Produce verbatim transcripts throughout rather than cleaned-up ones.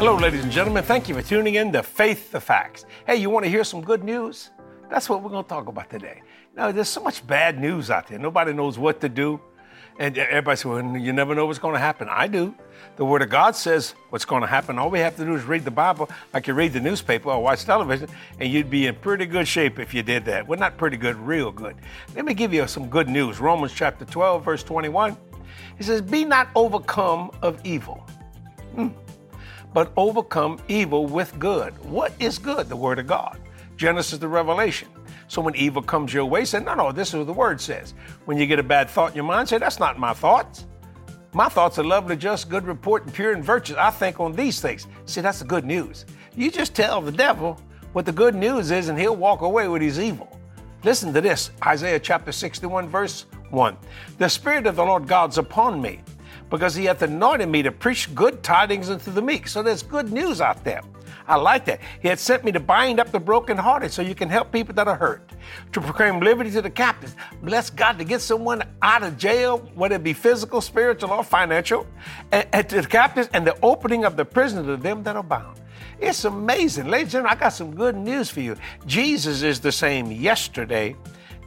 Hello, ladies and gentlemen. Thank you for tuning in to Faith the Facts. Hey, you want to hear some good news? That's what we're going to talk about today. Now, there's so much bad news out there. Nobody knows what to do. And everybody says, well, you never know what's going to happen. I do. The Word of God says what's going to happen. All we have to do is read the Bible like you read the newspaper or watch television, and you'd be in pretty good shape if you did that. Well, not pretty good, real good. Let me give you some good news. Romans chapter twelve, verse twenty-one. It says, be not overcome of evil, hmm. but overcome evil with good. What is good? The Word of God. Genesis to Revelation. So when evil comes your way, say, no, no, this is what the Word says. When you get a bad thought in your mind, say, that's not my thoughts. My thoughts are lovely, just, good report, and pure and virtuous. I think on these things. See, that's the good news. You just tell the devil what the good news is, and he'll walk away with his evil. Listen to this, Isaiah chapter sixty-one, verse one. The Spirit of the Lord God's upon me, because he hath anointed me to preach good tidings unto the meek. So there's good news out there. I like that. He had sent me to bind up the brokenhearted so you can help people that are hurt, to proclaim liberty to the captives. Bless God to get someone out of jail, whether it be physical, spiritual, or financial, and, and to the captives, and the opening of the prison to them that are bound. It's amazing. Ladies and gentlemen, I got some good news for you. Jesus is the same yesterday,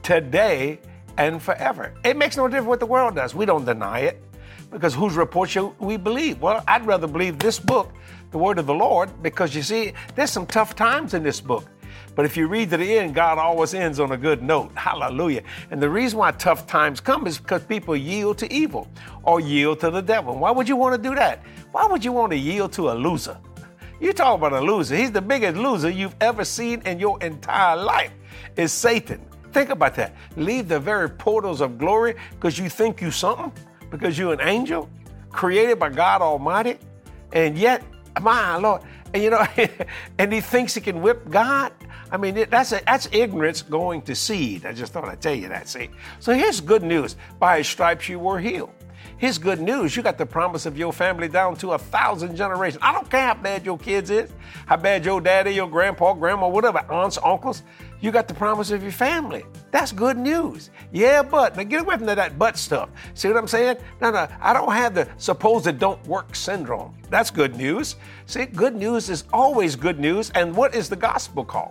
today, and forever. It makes no difference what the world does. We don't deny it, because whose report shall we believe? Well, I'd rather believe this book, the Word of the Lord, because you see, there's some tough times in this book. But if you read to the end, God always ends on a good note. Hallelujah. And the reason why tough times come is because people yield to evil or yield to the devil. Why would you want to do that? Why would you want to yield to a loser? You talk about a loser. He's the biggest loser you've ever seen in your entire life is Satan. Think about that. Leave the very portals of glory because you think you something, because you're an angel created by God Almighty, and yet, my Lord, and you know, and he thinks he can whip God. I mean, that's a, that's ignorance going to seed. I just thought I'd tell you that, see. So here's good news. By his stripes you were healed. Here's good news. You got the promise of your family down to a thousand generations. I don't care how bad your kids is, how bad your daddy, your grandpa, grandma, whatever, aunts, uncles. You got the promise of your family. That's good news. Yeah, but. Now get away from that but stuff. See what I'm saying? No, no, I don't have the suppose it don't work syndrome. That's good news. See, good news is always good news. And what is the gospel called?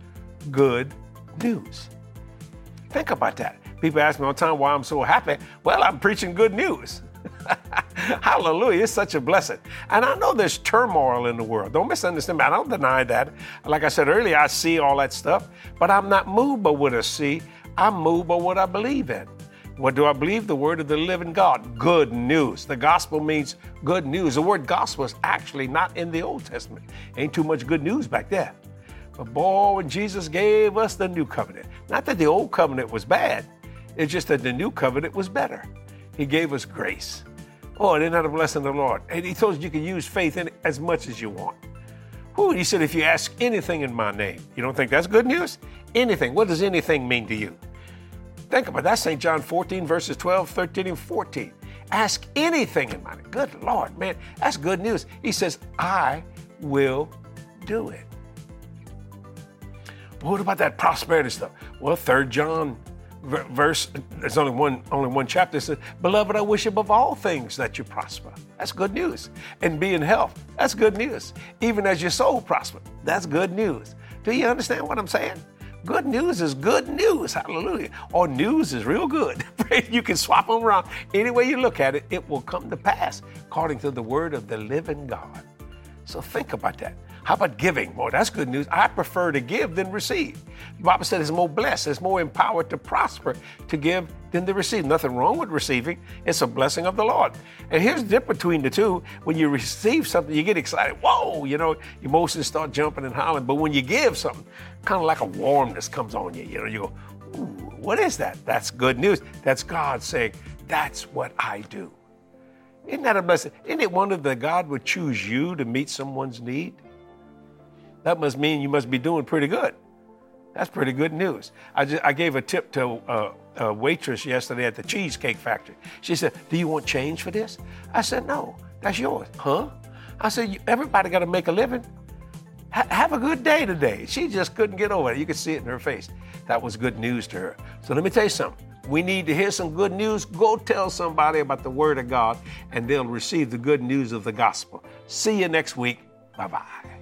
Good news. Think about that. People ask me all the time why I'm so happy. Well, I'm preaching good news. Hallelujah. It's such a blessing. And I know there's turmoil in the world. Don't misunderstand me. I don't deny that. Like I said earlier, I see all that stuff, but I'm not moved by what I see. I'm moved by what I believe in. What do I believe? The word of the living God. Good news. The gospel means good news. The word gospel is actually not in the Old Testament. Ain't too much good news back there. But boy, when Jesus gave us the new covenant, not that the old covenant was bad. It's just that the new covenant was better. He gave us grace. Oh, isn't that a blessing of the Lord? And he told you you can use faith in it as much as you want. Who? He said, if you ask anything in my name, you don't think that's good news? Anything. What does anything mean to you? Think about that. That's Saint John fourteen, verses twelve, thirteen, and fourteen. Ask anything in my name. Good Lord, man. That's good news. He says, I will do it. But what about that prosperity stuff? Well, Third John verse, there's only one only one chapter. It says, beloved, I wish above all things that you prosper. That's good news. And be in health. That's good news. Even as your soul prosper. That's good news. Do you understand what I'm saying? Good news is good news. Hallelujah. Or news is real good. You can swap them around. Any way you look at it, it will come to pass according to the word of the living God. So think about that. How about giving? Boy, that's good news. I prefer to give than receive. The Bible said it's more blessed, it's more empowered to prosper to give than to receive. Nothing wrong with receiving. It's a blessing of the Lord. And here's the difference between the two. When you receive something, you get excited. Whoa, you know, emotions start jumping and hollering. But when you give something, kind of like a warmness comes on you. You know, you go, ooh, what is that? That's good news. That's God saying, that's what I do. Isn't that a blessing? Isn't it wonderful that God would choose you to meet someone's need? That must mean you must be doing pretty good. That's pretty good news. I, just, I gave a tip to a, a waitress yesterday at the Cheesecake Factory. She said, do you want change for this? I said, no, that's yours. Huh? I said, everybody got to make a living. Ha- have a good day today. She just couldn't get over it. You could see it in her face. That was good news to her. So let me tell you something. We need to hear some good news. Go tell somebody about the Word of God, and they'll receive the good news of the gospel. See you next week. Bye-bye.